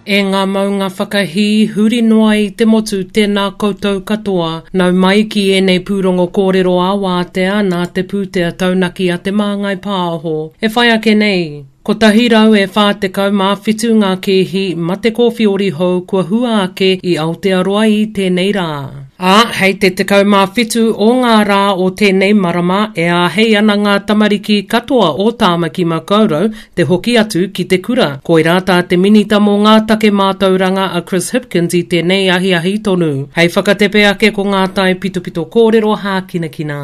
E ngā maunga whakahi, huri noa I te motu tēnā koutou katoa, nau mai ki ēnei pūrongo kōrero āwātea nā te pūtea taunaki a te māngai pāho. E whai ake nei. Ko tahi rau e whātekau mā whitu ngā kehi ma te kōwhiori hou kua hua ake I Aotearoa I tēnei rā. Hei te tekau mā whitu o ngā rā o tēnei marama e hei ana ngā tamariki katoa o Tāmaki Makaurau te hoki atu ki te kura. Koi rāta te minita mō ngā take mātauranga a Chris Hipkins I tēnei ahi tonu. Hei whakatepe ake ko ngā tai pitopito kōrero hākinakina.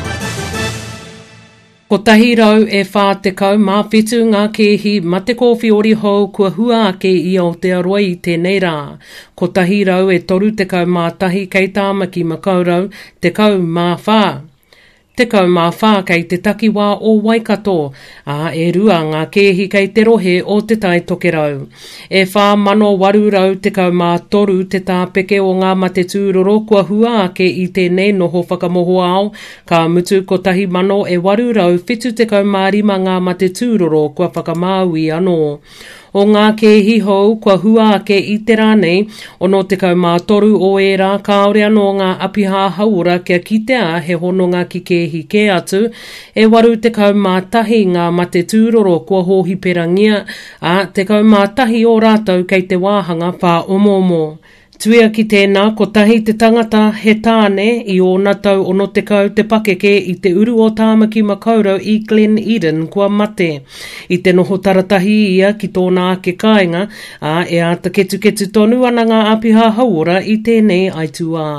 Ko tahi rau e whātekau mā whitu ngā kehi ma te kōwhiori hou kua hua ake I Aotearoa I tēnei rā. Ko tahi rau e toru tekau mā tahi kei Tāmaki Makaurau, tekau mā whā. Tekau mā whā kei te takiwā o Waikato, e rua ngā kehi kei te rohe o te tai tokerau. E whā mano waru rau tekau mā toru te tāpeke o ngā mate tūroro kua hua ake I tēnei noho whakamoho ao, ka mutu ko tahi mano e waru rau whitu tekau mā rima ngā mate tūroro kua whakamāui anō. O ngā kehi hou kua hua ake I te rānei, ono tekau mā toru o e rā kaore anō ngā apiha haura kia kitea he hononga ki kehi ke atu, e waru tekau mā tahi ngā mate tūroro kua hohi perangia, tekau mā tahi o rātou kei te wāhanga pā omomo. Tuia ki tēnā, ko tahi te tangata he tāne I ōna tau ono tekau te pakeke I te uru o Tāmaki Makaurau I Glen Eden kua mate. I te noho taratahi ia ki tōna ake kāinga, e ata ketu tonu ana ngā apiha hauora I tēnei aitua.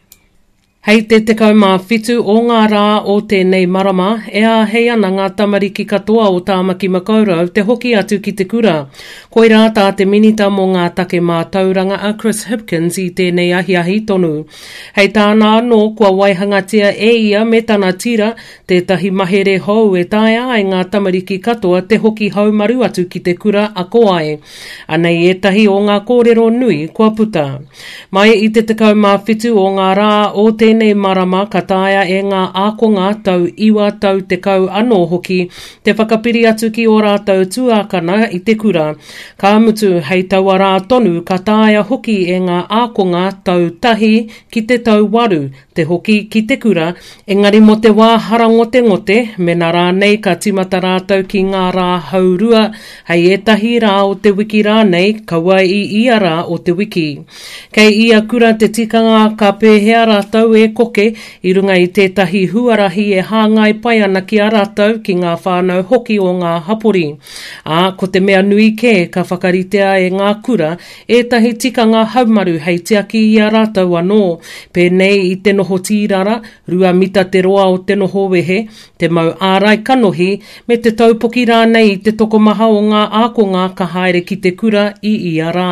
Hei te tekau mā whitu o ngā rā o tēnei marama, hei ana ngā tamariki katoa o Tāmaki Makaurau te hoki atu ki te kura. Koi rāta te minita mō ngā take mā tauranga a Chris Hipkins I tēnei ahi tonu. Hei tāna anō kua waihangatia ia me tana tira, tētahi mahere hou e tae ai ngā tamariki katoa te hoki haumaru atu ki te kura a koai. Anei etahi o ngā kōrero nui kua puta. Mai I te tekau mā whitu o ngā rā o tēnei marama ka taea e ngā ākonga tau iwa tau te kau anō hoki, te whakapiri atu ki o rātau tuākana I te kura. Ka mutu hei taua rā tonu ka taea hoki e ngā ākonga tau tahi ki te tau waru, te hoki ki te kura, engari mo te wā harangote, mena rā nei ka timata rātau ki ngā rā haurua, hei etahi rā o te wiki rā nei, kaua I ia rā o te wiki. Kei ia kura te tikanga ka pēhea rātau e koke, I runga I tētahi huarahi e hāngai pai ana ki a rātau ki ngā whānau hoki o ngā hapori. Ko te mea nui ke ka whakaritea e ngā kura, ētahi tikanga haumaru hei tiaki I a rātau anō, pēnei I te noho tīrara, rua mita te roa o te noho wehe, te mau ārai kanohi, me te taupoki rānei I te tokomaha o ngā ākonga ka haere ki te kura I ia rā.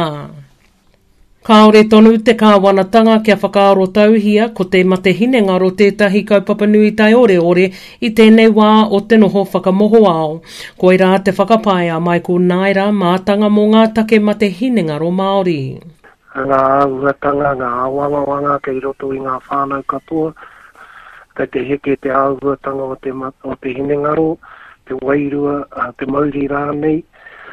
Kāore tonu te kāwanatanga kia whakaaro tauhia ko te mate hinengaro tētahi kaupapa nui tai ore I tēnei wā o te noho whakamoho ao. Koi rā te whakapaia mai ko Naira mātanga mō ngā take mate hinengaro Māori. Ngā auatanga, ngā wangawanga kei roto I ngā whānau katoa, kei te heke te auatanga o te hinengaro, te wairua, te mauri rānei,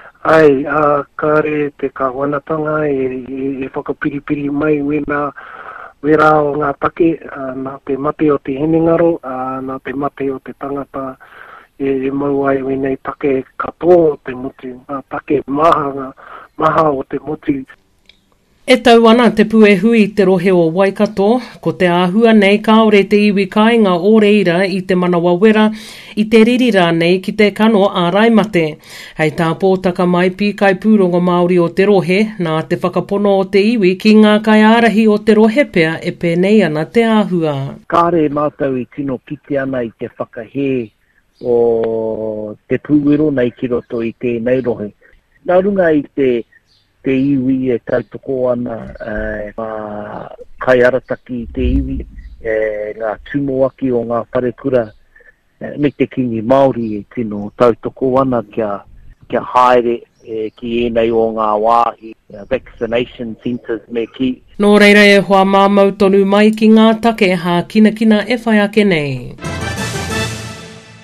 kare te kāwanatanga e whakapiripiri mai wera o ngā take, nā te mate o te hinengaro, nā te mate o te tangata e mau ai wenei take katoa o te muti, ngā take maha o te muti. E tau ana te pue hui te rohe o Waikato, ko te āhua nei kaore te iwi kāinga o reira I te manawa wera, I te ririra nei ki te kano ārai mate. Hei tā pōtaka mai pi kai pūrongo Māori o te rohe, nā te whakapono o te iwi ki ngā kai ārahi o te rohe pea e pēnei ana te āhua. Kāre mātau I tino kite ana I te whakahe o te pūwero nei ki roto I tēnei rohe. Nā runga I te iwi e tautoko ana kai arataki I te iwi, ngā tumoaki o ngā wharekura, me te kingi Māori e tino tautoko ana kia haere ki enei o ngā wāhi, vaccination centres me ki. Nō reira e hoa māmau tonu mai ki ngā take hā kinakina e whai ake nei.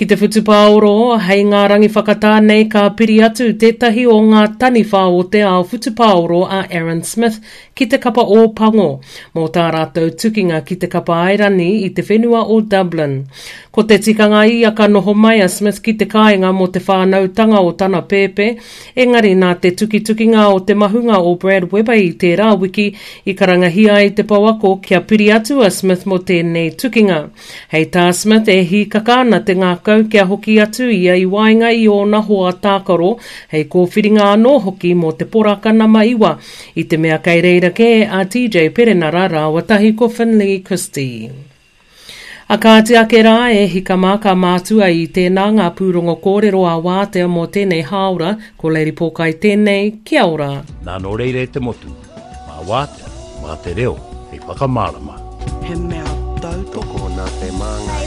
Ki te whutupāoro, hei ngā rangi whakatānei ka piri atu tētahi o ngā taniwha o te ao whutupāoro a Aaron Smith ki te kapa o Pango, mō tā rātou tukinga ki te kapa airani i te whenua o Dublin. Ko te tikanga i aka noho mai a Smith ki te kāinga mō te whānautanga o tana pēpē, engari nā te tuki-tukinga o te mahunga o Brad Weber i te rā wiki i karangahia i te pauako kia piri atu a Smith mō tēnei tukinga. Hei tā Smith e hi kakana te ngākau kia hoki atu ia i wainga i o na hoa tākaro, hei kōwhiringa anō hoki mō te porakana maiwa i te mea kei reira ke a TJ Perenara rāwatahi ko Finley Christie. A ka te ake rā e hika maka mātua i tēnā ngā pūrongo kōrero a wātea mō tēnei haora, ko Lady Pōkai tēnei, kia ora. Nā no reire te motu, mā wātea, mā te reo, hei whakamārama. He mea tautoko nā te manga